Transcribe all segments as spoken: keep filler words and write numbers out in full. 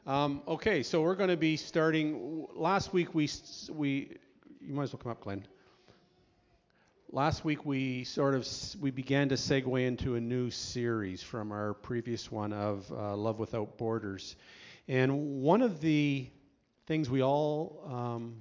Um, okay, so we're going to be starting. Last week we s- we you might as well come up, Glenn. Last week we sort of s- we began to segue into a new series from our previous one of uh, Love Without Borders, and one of the things we all um,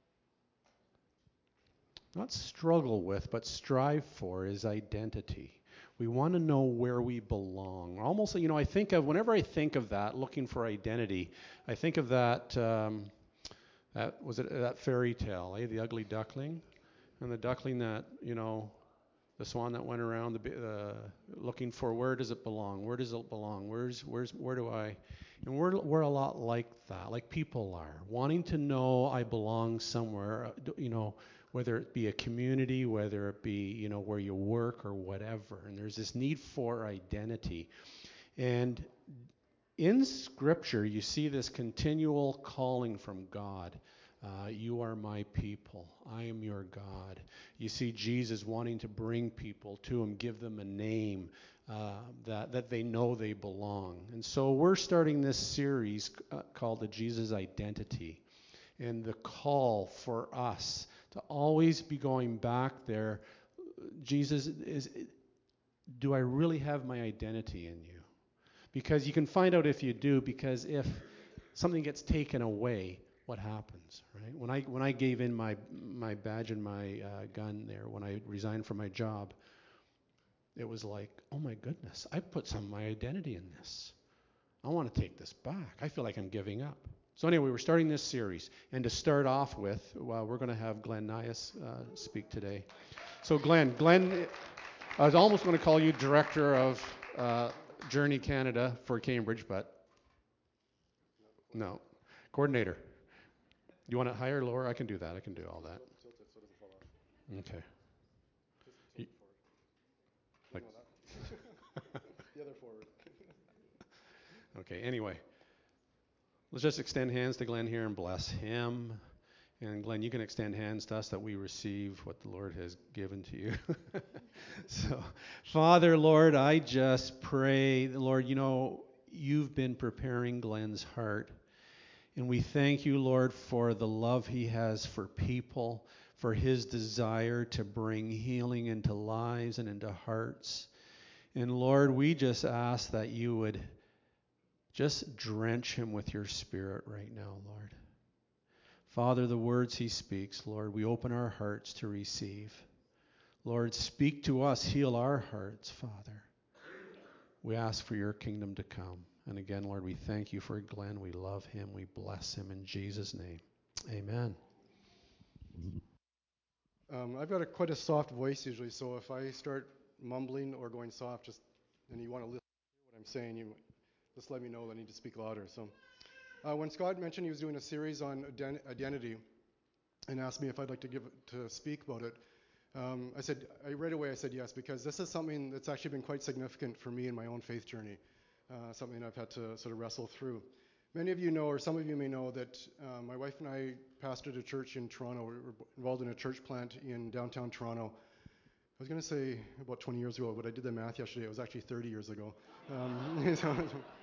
not struggle with but strive for is identity. We want to know where we belong. Almost, you know, I think of whenever I think of that, looking for identity, I think of that. Um, that was it. That fairy tale, eh? The ugly duckling, and the duckling that you know, the swan that went around the bi- uh, looking for where does it belong? Where does it belong? Where's where's where do I? And we're we're a lot like that, like people are, wanting to know I belong somewhere. uh, d- You know, whether it be a community, whether it be you know where you work or whatever. And there's this need for identity. And in Scripture, you see this continual calling from God. Uh, you are my people. I am your God. You see Jesus wanting to bring people to him, give them a name uh, that, that they know they belong. And so we're starting this series uh, called The Jesus Identity. And the call for us to always be going back there. Jesus, is, do I really have my identity in you? Because you can find out if you do, because if something gets taken away, what happens, right? When I when I gave in my my badge and my uh, gun there, when I resigned from my job, it was like, oh my goodness, I put some of my identity in this. I want to take this back. I feel like I'm giving up. So anyway, we're starting this series, and to start off with, well, we're going to have Glenn Nias uh, speak today. So Glenn, Glenn, I was almost going to call you director of uh, Journey Canada for Cambridge, but no, coordinator. You want it higher, lower? I can do that. I can do all that. Okay. Y- Like, The other forward. okay. Anyway, let's just extend hands to Glenn here and bless him. And Glenn, you can extend hands to us that we receive what the Lord has given to you. So, Father, Lord, I just pray, Lord, you know, you've been preparing Glenn's heart. And we thank you, Lord, for the love he has for people, for his desire to bring healing into lives and into hearts. And Lord, we just ask that you would just drench him with your spirit right now, Lord. Father, the words he speaks, Lord, we open our hearts to receive. Lord, speak to us, heal our hearts, Father. We ask for your kingdom to come. And again, Lord, we thank you for Glenn. We love him. We bless him in Jesus' name. Amen. Um, I've got a, quite a soft voice usually, so if I start mumbling or going soft, just and you want to listen to what I'm saying, you just let me know that I need to speak louder. So, uh, when Scott mentioned he was doing a series on ident- identity and asked me if I'd like to give to speak about it, um, I said I, right away I said yes, because this is something that's actually been quite significant for me in my own faith journey, uh, something I've had to sort of wrestle through. Many of you know, or some of you may know, that uh, my wife and I pastored a church in Toronto. We were involved in a church plant in downtown Toronto. I was going to say about twenty years ago, but I did the math yesterday. It was actually thirty years ago. Um, so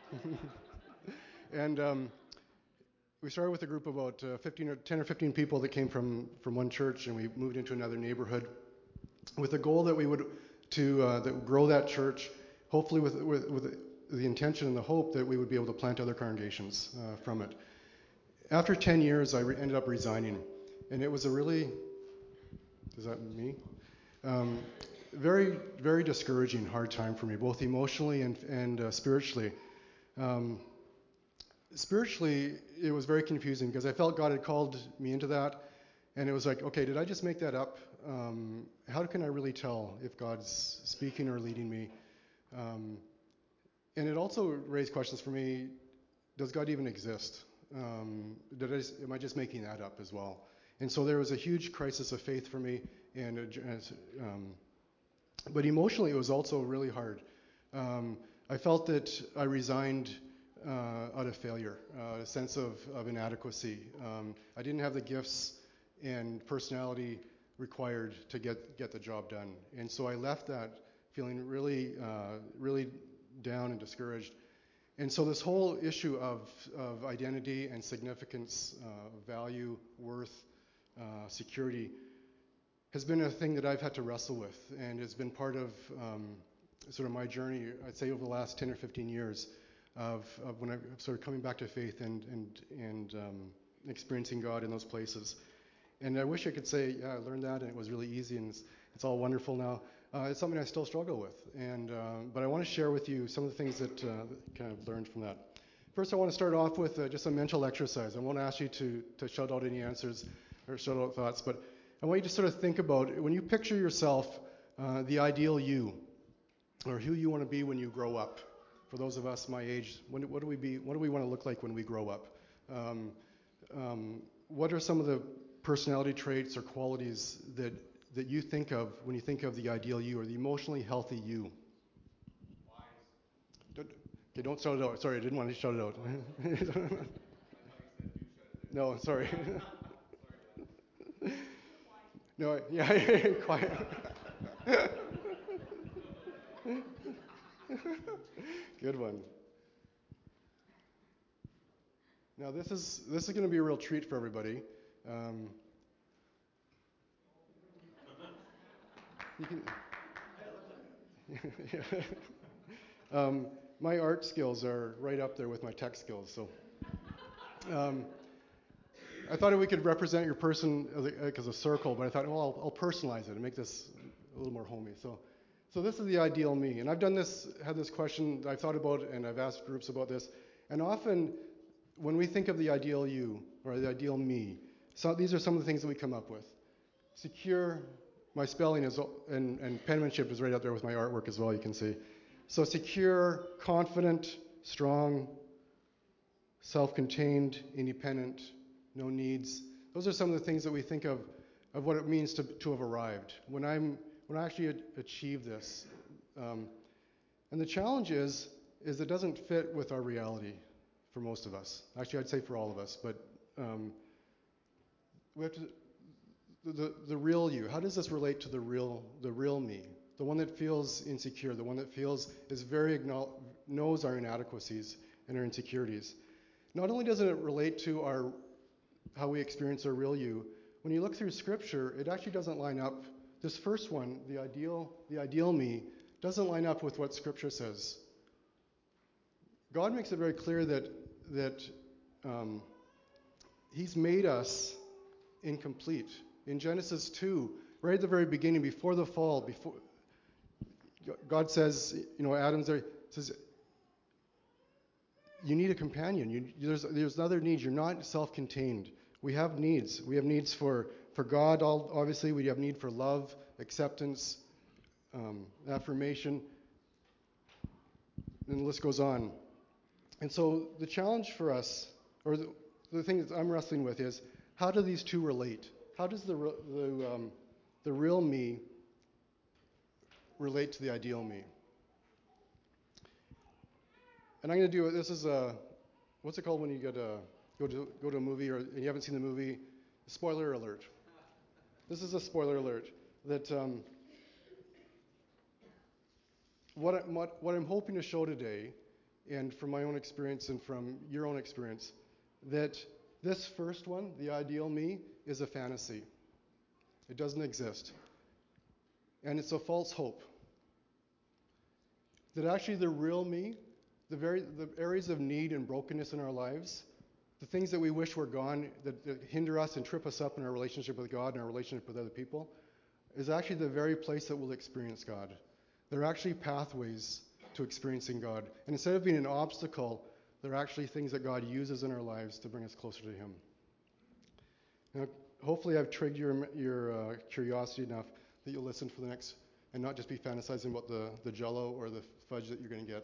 and um, we started with a group of about uh, fifteen or ten or fifteen people that came from, from one church, and we moved into another neighborhood with the goal that we would to uh, that grow that church, hopefully with, with, with the intention and the hope that we would be able to plant other congregations uh, from it. After ten years, I re- ended up resigning, and it was a really, is that me? Um, very, very discouraging, hard time for me, both emotionally and, and uh, spiritually. Um, spiritually, it was very confusing because I felt God had called me into that, and it was like, okay, did I just make that up? Um, how can I really tell if God's speaking or leading me? Um, and it also raised questions for me. Does God even exist? Um, did I just, am I just making that up as well? And so there was a huge crisis of faith for me, and a, um, but emotionally it was also really hard. Um, I felt that I resigned uh, out of failure, uh, a sense of, of inadequacy. Um, I didn't have the gifts and personality required to get get the job done, and so I left that feeling really, uh, really down and discouraged. And so this whole issue of, of identity and significance, uh, value, worth, uh, security has been a thing that I've had to wrestle with, and it's been part of um, sort of my journey, I'd say over the last ten or fifteen years of, of when I'm sort of coming back to faith and, and, and um, experiencing God in those places. And I wish I could say, yeah, I learned that and it was really easy and it's, it's all wonderful now. Uh, it's something I still struggle with. And, uh, but I want to share with you some of the things that uh, kind of learned from that. First, I want to start off with uh, just a mental exercise. I won't ask you to, to shout out any answers or shout out thoughts, but I want you to sort of think about, when you picture yourself, uh, the ideal you, or who you want to be when you grow up. For those of us my age, when, what do we be? What do we want to look like when we grow up? Um, um, what are some of the personality traits or qualities that that you think of when you think of the ideal you or the emotionally healthy you? Wise. Don't, okay, don't shout it out. Sorry, I didn't want to shout it out. No, sorry. No, yeah, quiet. Good one. Now this is this is going to be a real treat for everybody. Um, you can, yeah. um, my art skills are right up there with my tech skills, so um, I thought we could represent your person as a, like as a circle, but I thought, well, I'll, I'll personalize it and make this a little more homey. So, so this is the ideal me, and I've done this, had this question I've thought about, and I've asked groups about this, and often when we think of the ideal you or the ideal me, so these are some of the things that we come up with. Secure, my spelling is, and, and penmanship is right out there with my artwork as well, you can see. So secure, confident, strong, self-contained, independent, no needs. Those are some of the things that we think of, of what it means to, to have arrived. When I'm, when I actually achieve this, um, and the challenge is, is it doesn't fit with our reality for most of us. Actually, I'd say for all of us, but um, we have to, the, the, the real you, how does this relate to the real, the real me? The one that feels insecure, the one that feels, is very, acknowl- knows our inadequacies and our insecurities. Not only doesn't it relate to our, how we experience our real you, when you look through Scripture, it actually doesn't line up. This first one, the ideal, the ideal me, doesn't line up with what Scripture says. God makes it very clear that that um, He's made us incomplete. In Genesis two, right at the very beginning, before the fall, before God says, you know, Adam's there, says, you need a companion. You, there's there's other needs. You're not self-contained. We have needs. We have needs for for God. All, obviously, we have need for love, acceptance, um, affirmation, and the list goes on. And so the challenge for us, or the, the thing that I'm wrestling with, is how do these two relate? How does the the um, the real me relate to the ideal me? And I'm going to do it. This is a, what's it called when you get a, go to go to a movie or and you haven't seen the movie? Spoiler alert. This is a spoiler alert. That um, what, I, what what I'm hoping to show today, and from my own experience and from your own experience, that this first one, the ideal me, is a fantasy. It doesn't exist, and it's a false hope. That actually the real me, the very the areas of need and brokenness in our lives, the things that we wish were gone, that, that hinder us and trip us up in our relationship with God and our relationship with other people, is actually the very place that we'll experience God. They're actually pathways to experiencing God. And instead of being an obstacle, they're actually things that God uses in our lives to bring us closer to Him. Now, hopefully I've triggered your, your uh, curiosity enough that you'll listen for the next, and not just be fantasizing about the, the Jell-O or the fudge that you're going to get.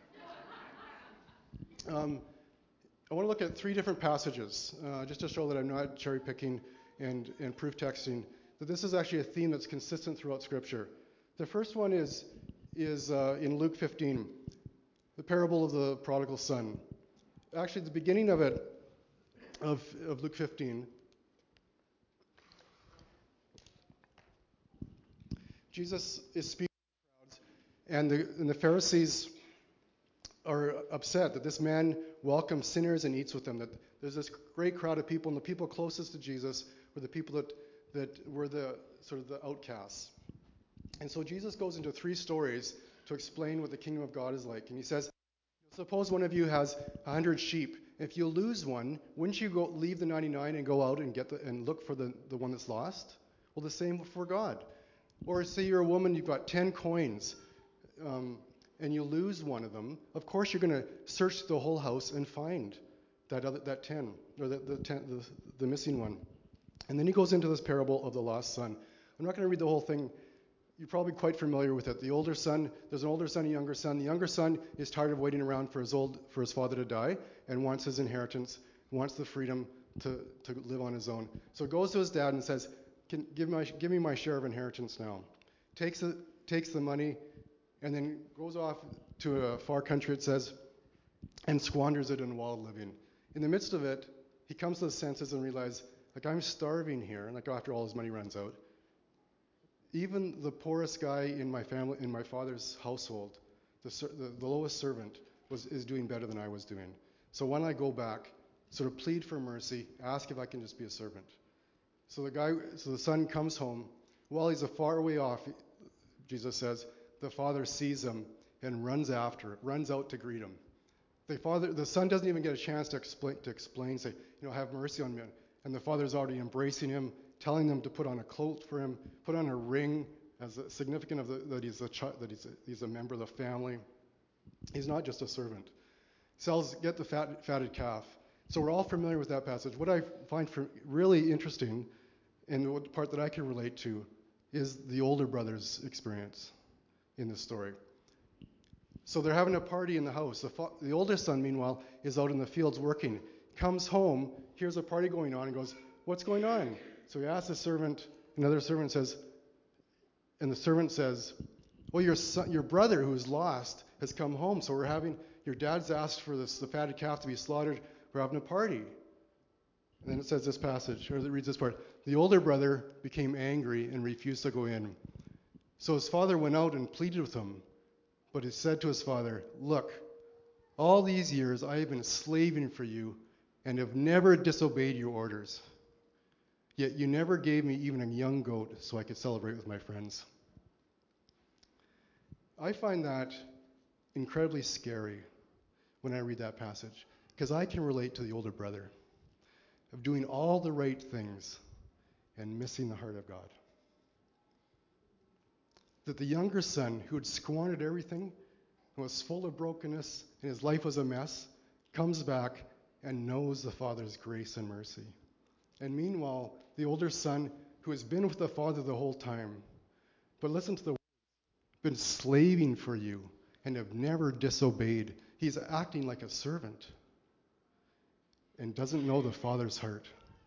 Um, I want to look at three different passages, uh, just to show that I'm not cherry picking and, and proof texting, that this is actually a theme that's consistent throughout Scripture. The first one is, is uh, in Luke fifteen, the parable of the prodigal son. Actually, at the beginning of it, of, of Luke fifteen, Jesus is speaking to crowds, and the, and the Pharisees are upset that this man welcomes sinners and eats with them. That there's this great crowd of people, and the people closest to Jesus were the people that, that were the sort of the outcasts. And so Jesus goes into three stories to explain what the kingdom of God is like. And he says, suppose one of you has a hundred sheep. If you lose one, wouldn't you go leave the ninety-nine and go out and get the, and look for the, the one that's lost? Well, the same for God. Or say you're a woman, you've got ten coins, um, and you lose one of them. Of course, you're going to search the whole house and find that other, that ten, or the the, ten, the the missing one. And then he goes into this parable of the lost son. I'm not going to read the whole thing. You're probably quite familiar with it. The older son, there's an older son and a younger son. The younger son is tired of waiting around for his old for his father to die and wants his inheritance, wants the freedom to, to live on his own. So goes to his dad and says, Can, give, my, give me my share of inheritance now. Takes the, takes the money and then goes off to a far country, it says, and squanders it in wild living. In the midst of it, he comes to his senses and realizes, like, I'm starving here, and like after all his money runs out. Even the poorest guy in my family, in my father's household, the, the, the lowest servant, was is doing better than I was doing. So why don't I go back, sort of plead for mercy, ask if I can just be a servant. So the guy, so the son comes home. While he's a far way off, Jesus says, the father sees him and runs after it, runs out to greet him. The father, the son doesn't even get a chance to explain, to explain, say, you know, have mercy on me. And the father's already embracing him, telling them to put on a coat for him, put on a ring as a significant of the, that he's a ch- that he's a, he's a member of the family. He's not just a servant. Sells, get the fat, fatted calf. So we're all familiar with that passage. What I find for really interesting, and the part that I can relate to, is the older brother's experience in this story. So they're having a party in the house. The, fa- the oldest son, meanwhile, is out in the fields working. Comes home, hears a party going on, and goes, "What's going on?" So he asks the servant. Another servant says, and the servant says, "Well, your son, your brother who's lost has come home. So we're having your dad's asked for this the fatted calf to be slaughtered. We're having a party." And then it says this passage, or it reads this part: the older brother became angry and refused to go in. So his father went out and pleaded with him. But he said to his father, "Look, all these years I have been slaving for you and have never disobeyed your orders. Yet you never gave me even a young goat so I could celebrate with my friends." I find that incredibly scary when I read that passage, because I can relate to the older brother of doing all the right things and missing the heart of God. That the younger son, who had squandered everything and was full of brokenness and his life was a mess, comes back and knows the father's grace and mercy. And meanwhile, the older son, who has been with the father the whole time, but listen to the words, been slaving for you and have never disobeyed. He's acting like a servant and doesn't know the father's heart.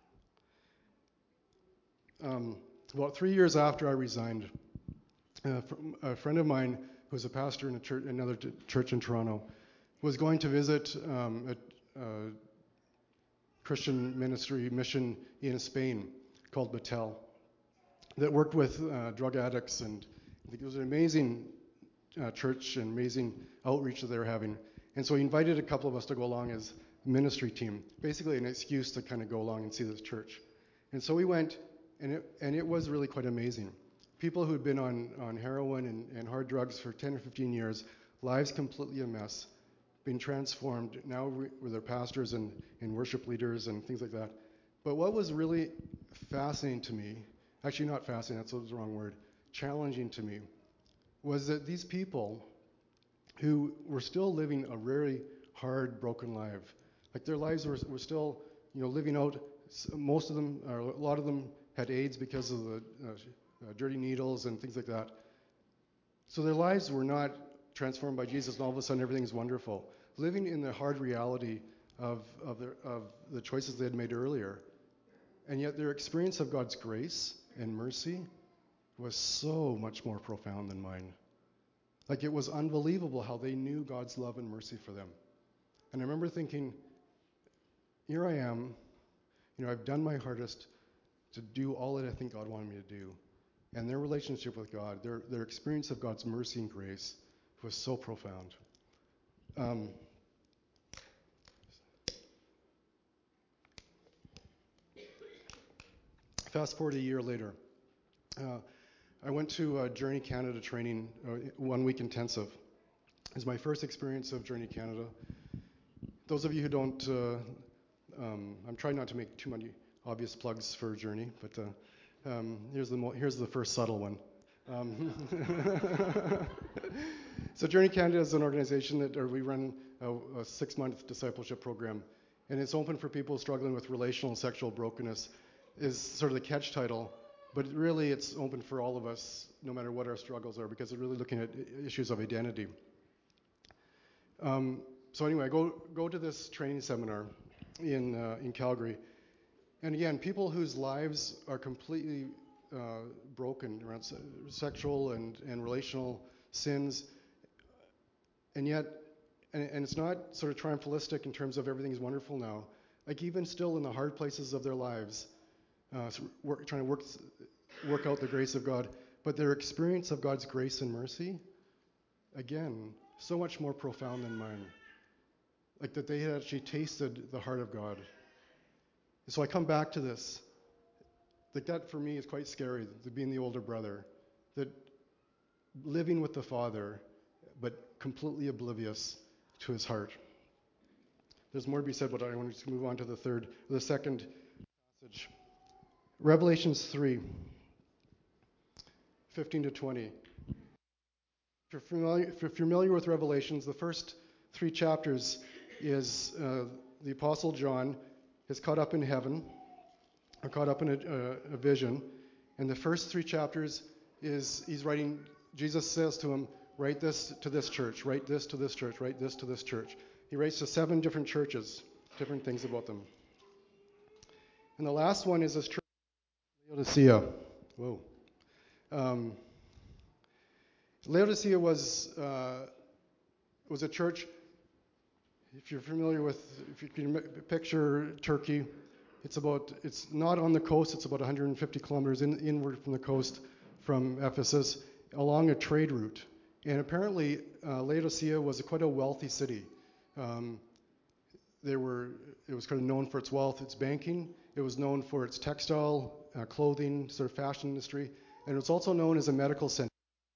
Um, about three years after I resigned, uh, a friend of mine who's a pastor in a church, another t- church in Toronto, was going to visit um, a, a Christian ministry mission in Spain called Betel that worked with uh, drug addicts, and I think it was an amazing uh, church and amazing outreach that they were having. And so he invited a couple of us to go along as ministry team, basically an excuse to kind of go along and see this church. And so we went, and it, and it was really quite amazing. People who'd been on, on heroin and, and hard drugs for ten or fifteen years, lives completely a mess, been transformed, now re- with their pastors and, and worship leaders and things like that. But what was really fascinating to me, actually not fascinating, that's the wrong word, challenging to me, was that these people who were still living a very hard, broken life, like their lives were, were still, you know, living out, most of them, or a lot of them had AIDS because of the uh, uh, dirty needles and things like that. So their lives were not transformed by Jesus, and all of a sudden everything's wonderful. Living in the hard reality of, of, their, of the choices they had made earlier. And yet their experience of God's grace and mercy was so much more profound than mine. Like, it was unbelievable how they knew God's love and mercy for them. And I remember thinking, here I am, you know, I've done my hardest to do all that I think God wanted me to do. And their relationship with God, their, their experience of God's mercy and grace was so profound. Um, fast forward a year later. Uh, I went to uh, Journey Canada training, uh, one week intensive. It was my first experience of Journey Canada. Those of you who don't, uh, um, I'm trying not to make too many obvious plugs for Journey, but uh, um, here's the mo- here's the first subtle one. Um, so Journey Canada is an organization that or we run a, a six-month discipleship program, and it's open for people struggling with relational and sexual brokenness. Is sort of the catch title, but really it's open for all of us, no matter what our struggles are, because they're really looking at issues of identity. Um, so anyway, I go go to this training seminar in uh, in Calgary, and again, people whose lives are completely uh, broken around se- sexual and, and relational sins, and yet, and, and it's not sort of triumphalistic in terms of everything's wonderful now. Like even still in the hard places of their lives, uh, so work, trying to work work out the grace of God, but their experience of God's grace and mercy, again, so much more profound than mine. Like that they had actually tasted the heart of God. So I come back to this. Like that for me is quite scary, to being the older brother, that living with the Father, but completely oblivious to his heart. There's more to be said, but I want to move on to the third, the second passage. Revelations three, fifteen to twenty. If you're familiar, if you're familiar with Revelations, the first three chapters is uh, the Apostle John is caught up in heaven, or caught up in a, a, a vision. And the first three chapters is he's writing, Jesus says to him, write this to this church, write this to this church, write this to this church. He writes to seven different churches, different things about them. And the last one is this church, Laodicea. Whoa. Um, Laodicea was uh, was a church. If you're familiar with, if you can picture Turkey, it's about, it's not on the coast. It's about one hundred fifty kilometers in, inward from the coast, from Ephesus, along a trade route. And apparently, uh, Laodicea was a, quite a wealthy city. Um, they were, it was kind of known for its wealth, its banking. It was known for its textile, uh, clothing, sort of fashion industry, and it was also known as a medical center.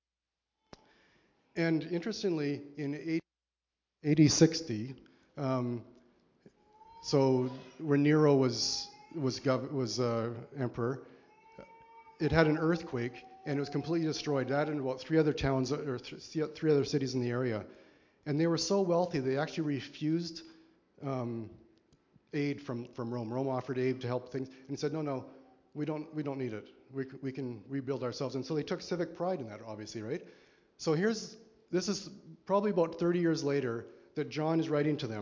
And interestingly, in A D sixty, um, so when Nero was was gov- was uh, emperor, it had an earthquake and it was completely destroyed. That and about three other towns or th- three other cities in the area, and they were so wealthy they actually refused um, aid from, from Rome. Rome offered aid to help things, and he said, no, no, we don't we don't need it. We c- we can rebuild ourselves. And so they took civic pride in that, obviously, right? So here's this is probably about thirty years later that John is writing to them.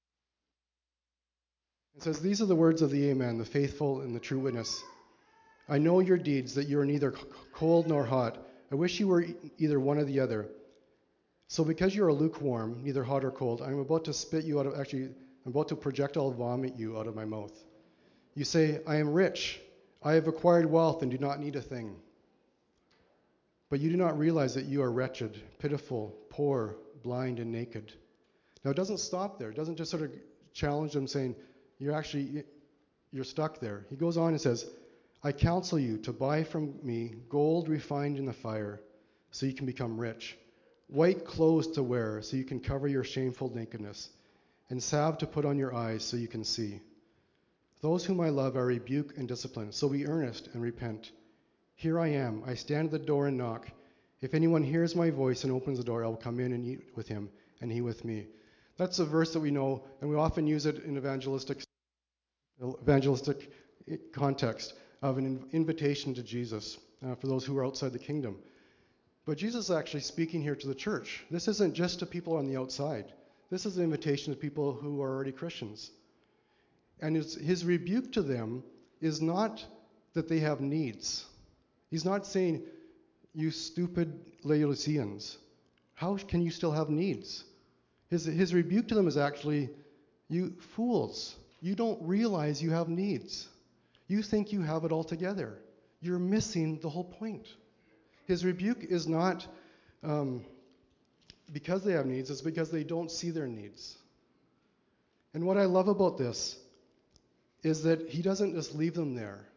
It says, these are the words of the Amen, the faithful and the true witness. I know your deeds, that you are neither cold nor hot. I wish you were e- either one or the other. So because you are lukewarm, neither hot or cold, I am about to spit you out of, actually, I'm about to projectile vomit you out of my mouth. You say, I am rich. I have acquired wealth and do not need a thing. But you do not realize that you are wretched, pitiful, poor, blind, and naked. Now it doesn't stop there. It doesn't just sort of challenge them saying, you're actually, you're stuck there. He goes on and says, I counsel you to buy from me gold refined in the fire, so you can become rich, white clothes to wear, so you can cover your shameful nakedness, and salve to put on your eyes, so you can see. Those whom I love I rebuke and discipline, so be earnest and repent. Here I am. I stand at the door and knock. If anyone hears my voice and opens the door, I will come in and eat with him, and he with me. That's a verse that we know, and we often use it in evangelistic evangelistic context of an invitation to Jesus uh, for those who are outside the kingdom. But Jesus is actually speaking here to the church. This isn't just to people on the outside. This is an invitation to people who are already Christians. And his, his rebuke to them is not that they have needs. He's not saying, you stupid Laodiceans, how can you still have needs? His, his rebuke to them is actually, you fools, you don't realize you have needs. You think you have it all together. You're missing the whole point. His rebuke is not, um, because they have needs, it's because they don't see their needs. And what I love about this is that he doesn't just leave them there.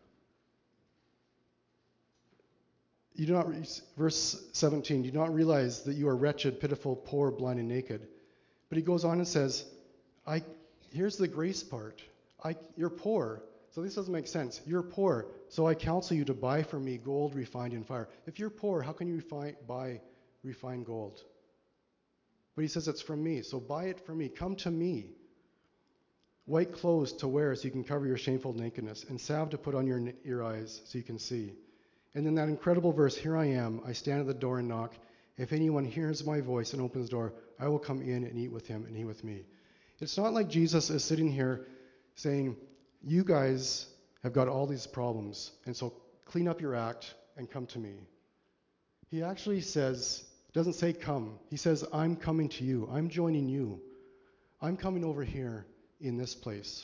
You do not, verse seventeen, you do not realize that you are wretched, pitiful, poor, blind, and naked. But he goes on and says, I, here's the grace part. I, you're poor. So this doesn't make sense. You're poor, so I counsel you to buy from me gold refined in fire. If you're poor, how can you refine, buy refined gold? But he says it's from me, so buy it from me. Come to me. White clothes to wear so you can cover your shameful nakedness, and salve to put on your, your eyes so you can see. And then that incredible verse, here I am, I stand at the door and knock. If anyone hears my voice and opens the door, I will come in and eat with him and he with me. It's not like Jesus is sitting here saying, you guys have got all these problems, and so clean up your act and come to me. He actually says, doesn't say come. He says, I'm coming to you. I'm joining you. I'm coming over here in this place.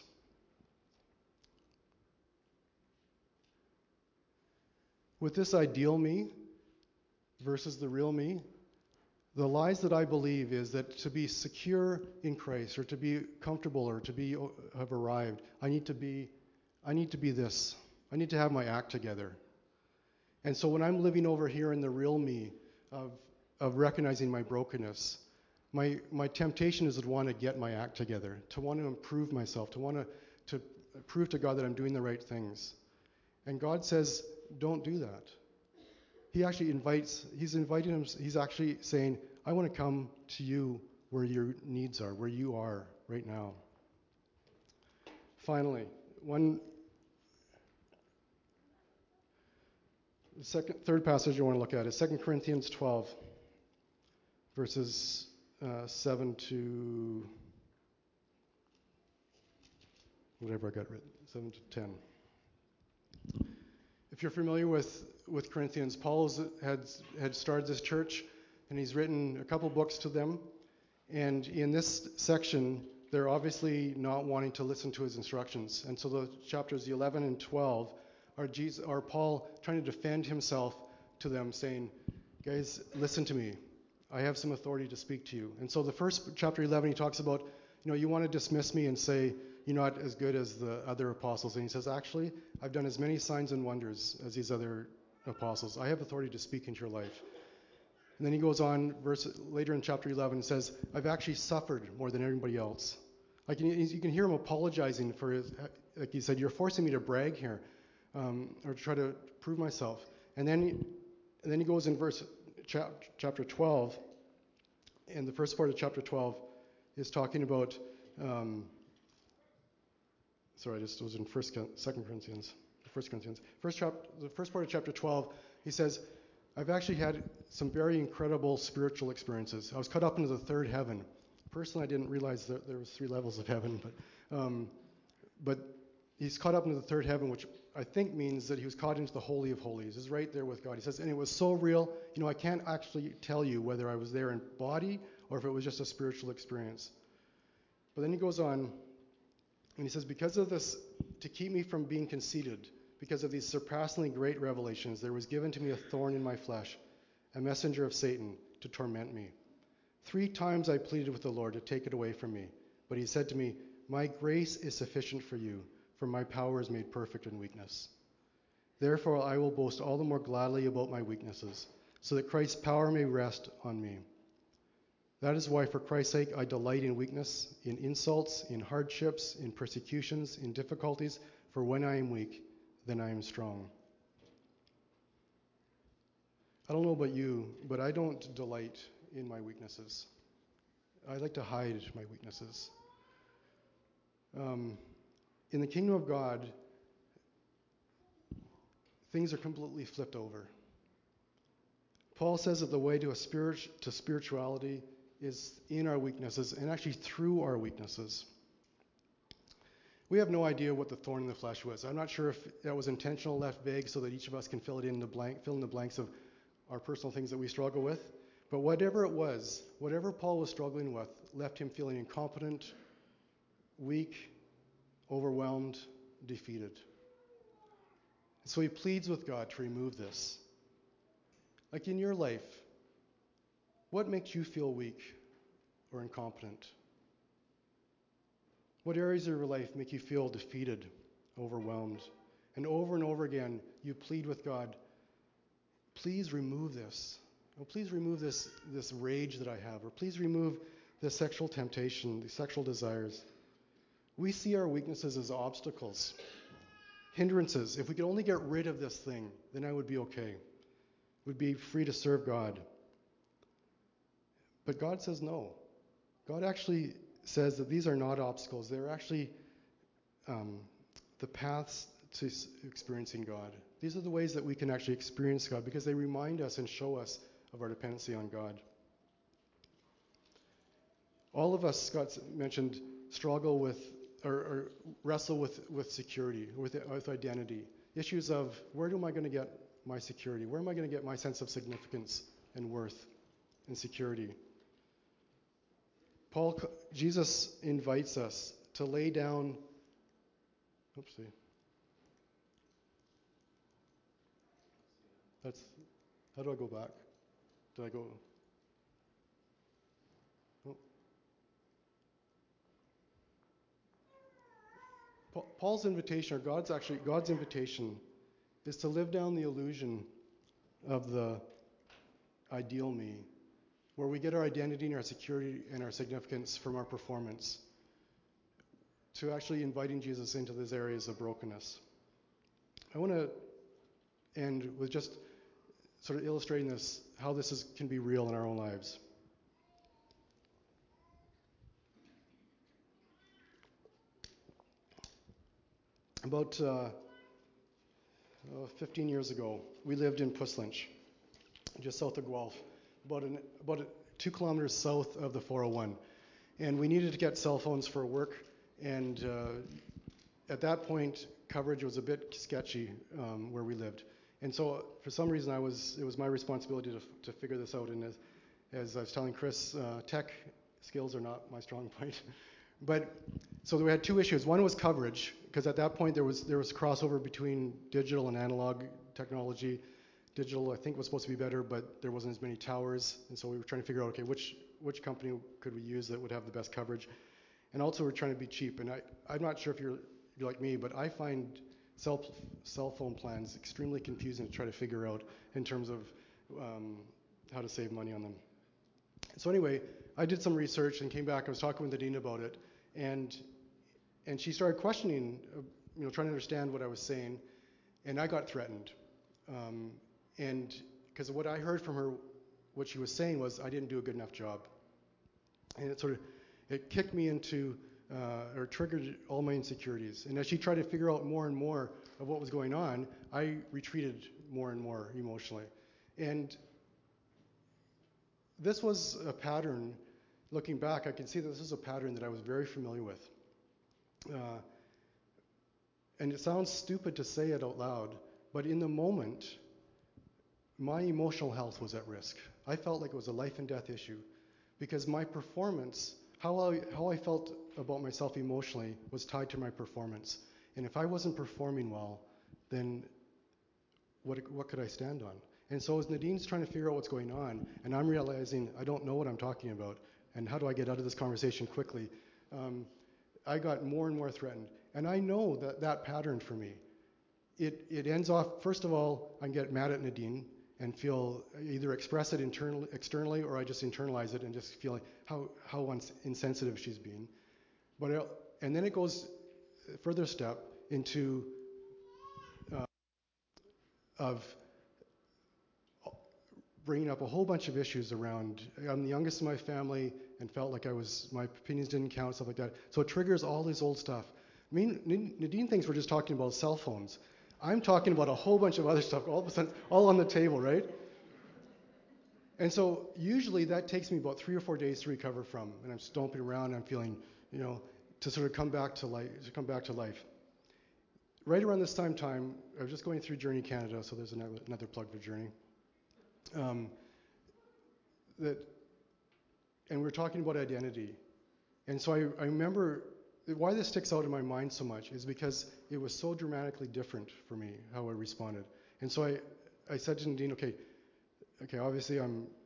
With this ideal me versus the real me, the lies that I believe is that to be secure in Christ, or to be comfortable, or to be have arrived, I need to be, I need to be this. I need to have my act together. And so when I'm living over here in the real me of of recognizing my brokenness, my my temptation is to want to get my act together, to want to improve myself, to want to to prove to God that I'm doing the right things. And God says, don't do that. He actually invites, he's inviting him, he's actually saying, I want to come to you where your needs are, where you are right now. Finally, one, the second, third passage you want to look at is Second Corinthians twelve, verses uh, seven to, whatever I got written, seven to ten. If you're familiar with, with Corinthians, Paul had, had started this church, and he's written a couple books to them. And in this section, they're obviously not wanting to listen to his instructions. And so the chapters eleven and twelve are, Jesus, are Paul trying to defend himself to them, saying, guys, listen to me. I have some authority to speak to you. And so the first chapter eleven, he talks about, you know, you want to dismiss me and say, you're not as good as the other apostles. And he says, actually, I've done as many signs and wonders as these other apostles. I have authority to speak into your life. And then he goes on, verse later in chapter eleven, and says, I've actually suffered more than everybody else. Like you can hear him apologizing for his, like he said, you're forcing me to brag here, um, or to try to prove myself. And then, and then he goes in verse chap, chapter twelve, and the first part of chapter twelve is talking about. Um, Sorry, I just was in First, Second Corinthians, First Corinthians. First chapter, the first part of chapter twelve, he says, "I've actually had some very incredible spiritual experiences. I was caught up into the third heaven. Personally, I didn't realize that there was three levels of heaven, but um, but he's caught up into the third heaven, which I think means that he was caught into the Holy of Holies. He's right there with God. He says, and it was so real, you know, I can't actually tell you whether I was there in body or if it was just a spiritual experience. But then he goes on. And he says, because of this, to keep me from being conceited, because of these surpassingly great revelations, there was given to me a thorn in my flesh, a messenger of Satan to torment me. Three times I pleaded with the Lord to take it away from me. But he said to me, my grace is sufficient for you, for my power is made perfect in weakness. Therefore I will boast all the more gladly about my weaknesses, so that Christ's power may rest on me. That is why, for Christ's sake, I delight in weakness, in insults, in hardships, in persecutions, in difficulties, for when I am weak, then I am strong. I don't know about you, but I don't delight in my weaknesses. I like to hide my weaknesses. Um, in the kingdom of God, things are completely flipped over. Paul says that the way to a spirit to spirituality is in our weaknesses, and actually through our weaknesses. We have no idea what the thorn in the flesh was. I'm not sure if that was intentional, left vague, so that each of us can fill it in the blank, fill in the blanks of our personal things that we struggle with. But whatever it was, whatever Paul was struggling with, left him feeling incompetent, weak, overwhelmed, defeated. So he pleads with God to remove this. Like in your life, What makes you feel weak or incompetent? What areas of your life make you feel defeated, overwhelmed? And over and over again, you plead with God, please remove this. Oh, please remove this, this rage that I have, or please remove this sexual temptation, these sexual desires. We see our weaknesses as obstacles, hindrances. If we could only get rid of this thing, then I would be okay. Would be free to serve God. But God says no. God actually says that these are not obstacles. They're actually um, the paths to experiencing God. These are the ways that we can actually experience God because they remind us and show us of our dependency on God. All of us, Scott mentioned, struggle with or, or wrestle with, with security, with, with identity. Issues of where am I going to get my security? Where am I going to get my sense of significance and worth and security? Paul, Jesus invites us to lay down. Oopsie. That's. How do I go back? Did I go? Oh. Paul's invitation, or God's actually God's invitation, is to live down the illusion of the ideal me, where we get our identity and our security and our significance from our performance, to actually inviting Jesus into those areas of brokenness. I want to end with just sort of illustrating this, how this is, can be real in our own lives. About uh, uh, fifteen years ago, we lived in Puslinch, just south of Guelph, about, an, about a, two kilometers south of the four oh one. And we needed to get cell phones for work, and uh, at that point, coverage was a bit sketchy um, where we lived. And so, for some reason, I was it was my responsibility to, to figure this out. And as, as I was telling Chris, uh, tech skills are not my strong point. But so we had two issues. One was coverage, because at that point there was there was crossover between digital and analog technology. Digital, I think, was supposed to be better, but there wasn't as many towers, and so we were trying to figure out, okay, which which company could we use that would have the best coverage? And also, we're trying to be cheap. And I, I'm not sure if you're, you're like me, but I find cell cell phone plans extremely confusing to try to figure out in terms of um, how to save money on them. So anyway, I did some research and came back. I was talking with Nadine about it, and and she started questioning, uh, you know, trying to understand what I was saying, and I got threatened. Um, and because what I heard from her, what she was saying was I didn't do a good enough job, and it sort of it kicked me into uh, or triggered all my insecurities. And as she tried to figure out more and more of what was going on, I retreated more and more emotionally. And this was a pattern. Looking back, I can see that this is a pattern that I was very familiar with. Uh, and it sounds stupid to say it out loud, but in the moment, my emotional health was at risk. I felt like it was a life and death issue because my performance, how I, how I felt about myself emotionally was tied to my performance. And if I wasn't performing well, then what, what could I stand on? And so as Nadine's trying to figure out what's going on, and I'm realizing I don't know what I'm talking about, and how do I get out of this conversation quickly, um, I got more and more threatened. And I know that that pattern for me, it, it ends off, first of all, I get mad at Nadine and feel, either express it internal, externally, or I just internalize it and just feel like how, how uns- insensitive she's being. But it, and then it goes a further step into uh, of bringing up a whole bunch of issues around, I'm the youngest in my family and felt like I was, my opinions didn't count, stuff like that. So it triggers all this old stuff. I mean, Nadine thinks we're just talking about cell phones. I'm talking about a whole bunch of other stuff, all of a sudden, all on the table, right? And so usually that takes me about three or four days to recover from, and I'm stomping around, and I'm feeling, you know, to sort of come back to life, to come back to life. Right around this time, time, I was just going through Journey Canada, so there's another, another plug for Journey. Um, that, and we we're talking about identity. And so I, I remember why this sticks out in my mind so much is because it was so dramatically different for me how I responded. And so I, I said to Nadine, okay, okay, obviously I'm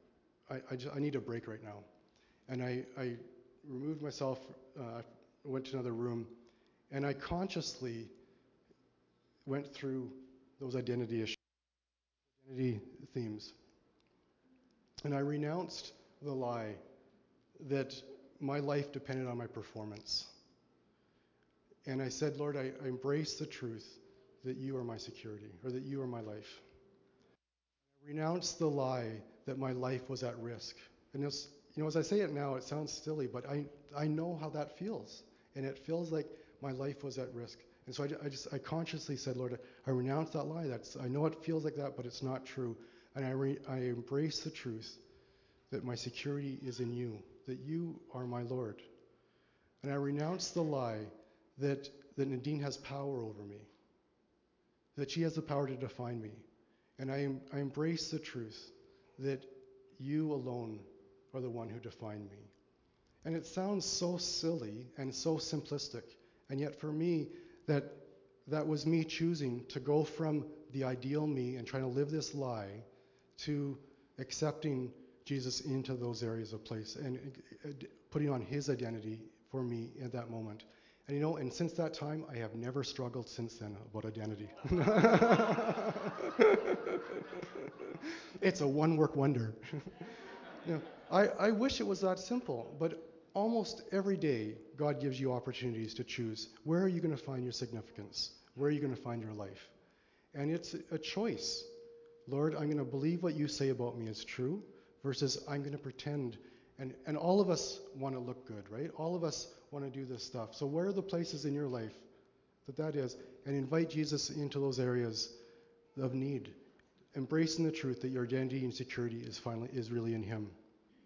I, I, just, I need a break right now. And I, I removed myself, uh, went to another room, and I consciously went through those identity issues, identity themes. And I renounced the lie that my life depended on my performance. And I said, Lord, I, I embrace the truth that you are my security, or that you are my life. I renounced the lie that my life was at risk. And it's, you know, as I say it now, it sounds silly, but I, I know how that feels. And it feels like my life was at risk. And so I, I just, I consciously said, Lord, I renounce that lie. That's, I know it feels like that, but it's not true. And I, re, I embrace the truth that my security is in you, that you are my Lord. And I renounce the lie that, that Nadine has power over me, that she has the power to define me. And I, I embrace the truth that you alone are the one who defined me. And it sounds so silly and so simplistic. And yet for me, that that was me choosing to go from the ideal me and trying to live this lie to accepting Jesus into those areas of place and putting on his identity for me at that moment. And you know, and since that time, I have never struggled since then about identity. It's a one-work wonder. You know, I, I wish it was that simple, but almost every day, God gives you opportunities to choose. Where are you going to find your significance? Where are you going to find your life? And it's a choice. Lord, I'm going to believe what you say about me is true, versus I'm going to pretend. And, and all of us want to look good, right? All of us want to do this stuff. So where are the places in your life that that is? And invite Jesus into those areas of need, embracing the truth that your identity and security is finally is really in him.